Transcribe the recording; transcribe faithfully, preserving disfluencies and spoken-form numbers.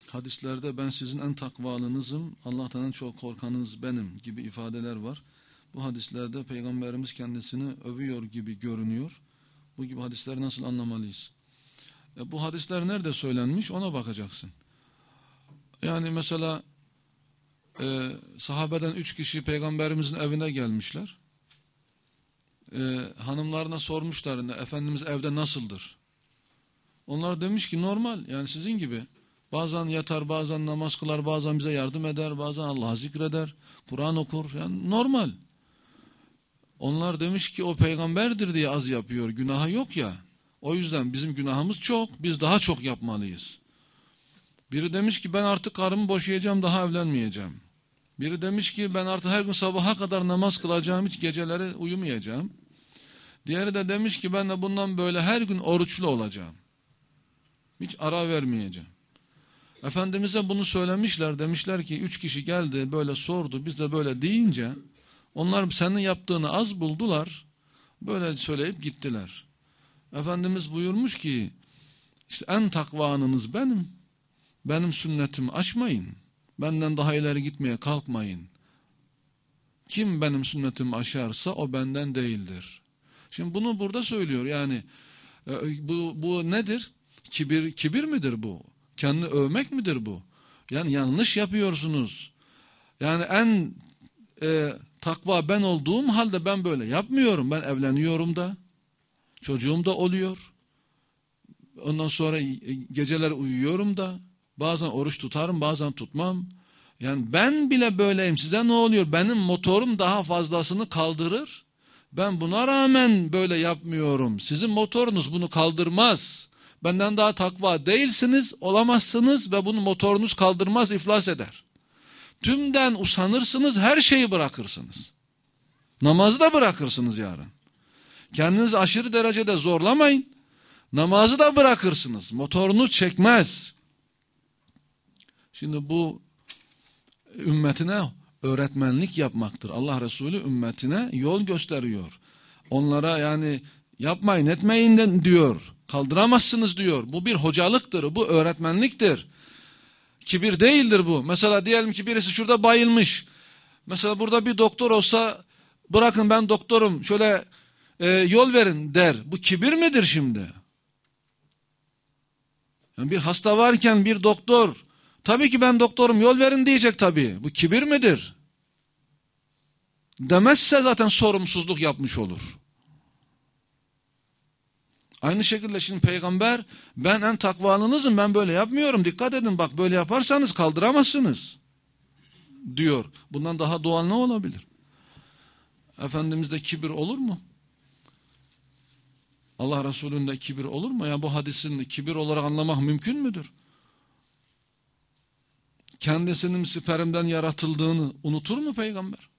hadislerde ben sizin en takvalınızım, Allah'tan en çok korkanınız benim gibi ifadeler var. Bu hadislerde Peygamberimiz kendisini övüyor gibi görünüyor. Bu gibi hadisleri nasıl anlamalıyız? E, bu hadisler nerede söylenmiş ona bakacaksın. Yani mesela e, sahabeden üç kişi Peygamberimizin evine gelmişler. E, hanımlarına sormuşlar, Efendimiz evde nasıldır? Onlar demiş ki normal, yani sizin gibi. Bazen yatar, bazen namaz kılar, bazen bize yardım eder, bazen Allah'ı zikreder, Kur'an okur, yani normal. Onlar demiş ki o peygamberdir diye az yapıyor, günahı yok ya. O yüzden bizim günahımız çok, biz daha çok yapmalıyız. Biri demiş ki ben artık karımı boşayacağım, daha evlenmeyeceğim. Biri demiş ki ben artık her gün sabaha kadar namaz kılacağım, hiç geceleri uyumayacağım. Diğeri de demiş ki ben de bundan böyle her gün oruçlu olacağım. Hiç ara vermeyeceğim. Efendimiz'e bunu söylemişler, demişler ki üç kişi geldi böyle sordu, biz de böyle deyince onlar senin yaptığını az buldular, böyle söyleyip gittiler. Efendimiz buyurmuş ki işte en takvanınız benim, benim sünnetimi aşmayın, benden daha ileri gitmeye kalkmayın. Kim benim sünnetimi aşarsa o benden değildir. Şimdi bunu burada söylüyor, yani bu, bu nedir? Kibir, kibir midir bu? Kendini övmek midir bu? Yani yanlış yapıyorsunuz. Yani en e, takva ben olduğum halde ben böyle yapmıyorum. Ben evleniyorum da. Çocuğum da oluyor. Ondan sonra geceler uyuyorum da. Bazen oruç tutarım, bazen tutmam. Yani ben bile böyleyim. Size ne oluyor? Benim motorum daha fazlasını kaldırır. Ben buna rağmen böyle yapmıyorum. Sizin motorunuz bunu kaldırmaz. Benden daha takva değilsiniz, olamazsınız ve bunu motorunuz kaldırmaz, iflas eder. Tümden usanırsınız, her şeyi bırakırsınız. Namazı da bırakırsınız yarın. Kendinizi aşırı derecede zorlamayın. Namazı da bırakırsınız. Motorunuz çekmez. Şimdi bu ümmetine öğretmenlik yapmaktır. Allah Resulü ümmetine yol gösteriyor. Onlara yani yapmayın etmeyin de diyor. Kaldıramazsınız diyor. Bu bir hocalıktır. Bu öğretmenliktir. Kibir değildir bu. Mesela diyelim ki birisi şurada bayılmış. Mesela burada bir doktor olsa bırakın ben doktorum şöyle e, yol verin der. Bu kibir midir şimdi? Yani bir hasta varken bir doktor tabii ki ben doktorum yol verin diyecek tabii. Bu kibir midir? Demezse zaten sorumsuzluk yapmış olur. Aynı şekilde şimdi peygamber ben en takvalınızım, ben böyle yapmıyorum, dikkat edin bak böyle yaparsanız kaldıramazsınız diyor. Bundan daha doğal ne olabilir? Efendimiz'de kibir olur mu? Allah Resulü'nde kibir olur mu? Yani bu hadisin kibir olarak anlamak mümkün müdür? Kendisinin siperimden yaratıldığını unutur mu peygamber?